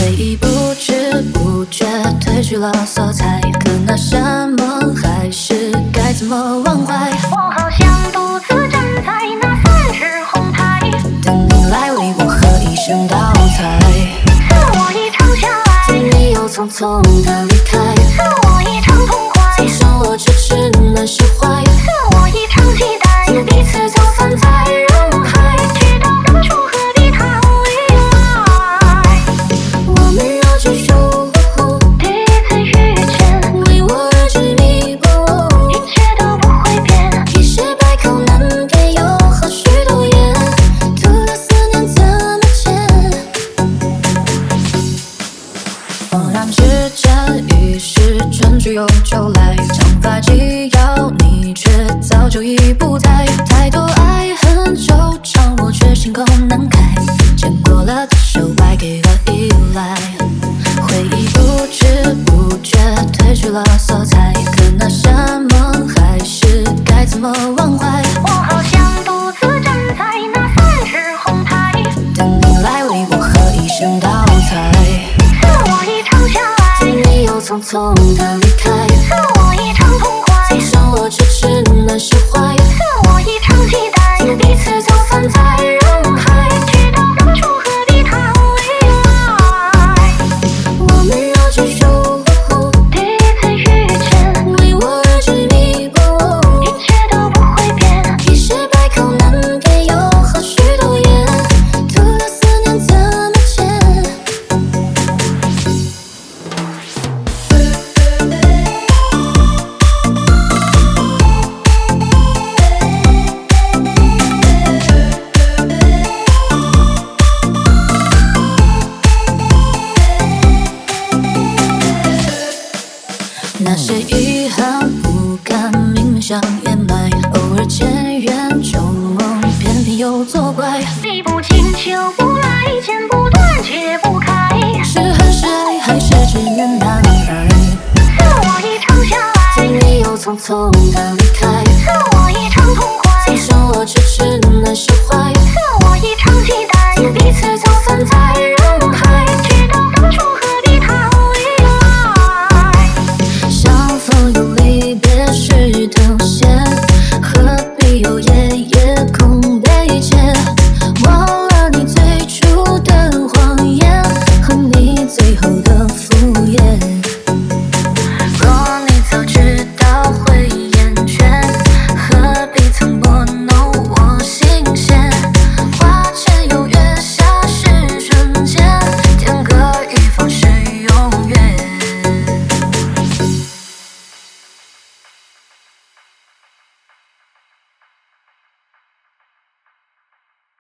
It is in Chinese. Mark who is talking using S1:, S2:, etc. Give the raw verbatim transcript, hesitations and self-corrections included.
S1: 回忆不知不觉褪去了色彩，可那山盟还是该怎么忘怀？
S2: 我好像独自站在那三尺红台，
S1: 等你来为我喝一声倒彩。
S2: 赐我一场相爱，
S1: 你又匆匆的离开，
S2: 赐我一场痛快，
S1: 总伤我痴痴难释怀。
S2: 赐我一场期待，
S1: 彼此走散在人海，
S2: 直到当初何必逃离来？
S1: 我们若只守护
S2: 第一次遇见，
S1: 为我而执迷不悟，
S2: 一切都不会变。
S1: 一时百口难辩，又何须多言？徒留思念怎么见？恍然之间，已是春去又秋来，长发及腰，你却早就已不在。太多爱恨纠缠，我却心口难开。牵过了的手，败给了依赖。回忆不知不觉褪去了色彩，可那山盟还是该怎么忘怀？
S2: 我好像独自站在那三尺红台，
S1: 等你来为我喝一声倒彩。
S2: 赐我一场相爱，
S1: 你又匆匆的离开，
S2: 赐我一场痛快，
S1: 总伤我痴痴难释怀。
S2: 赐我一场期待，
S1: 彼此走散在人海，
S2: 直到当初何必逃离来？
S1: 我们若只守护
S2: 第一次遇见，
S1: 为我而执迷不悟，
S2: 一切都不会变。
S1: 一时百口难辩，又何须多言？徒留思念怎么见？那些遗憾不敢明明想掩埋，偶尔见缘旧梦，偏偏又作怪。
S2: 理不清求不来，剪不断解不开，
S1: 是恨是爱还是执念难挨？
S2: 赐我一场相爱，
S1: 你又匆匆的离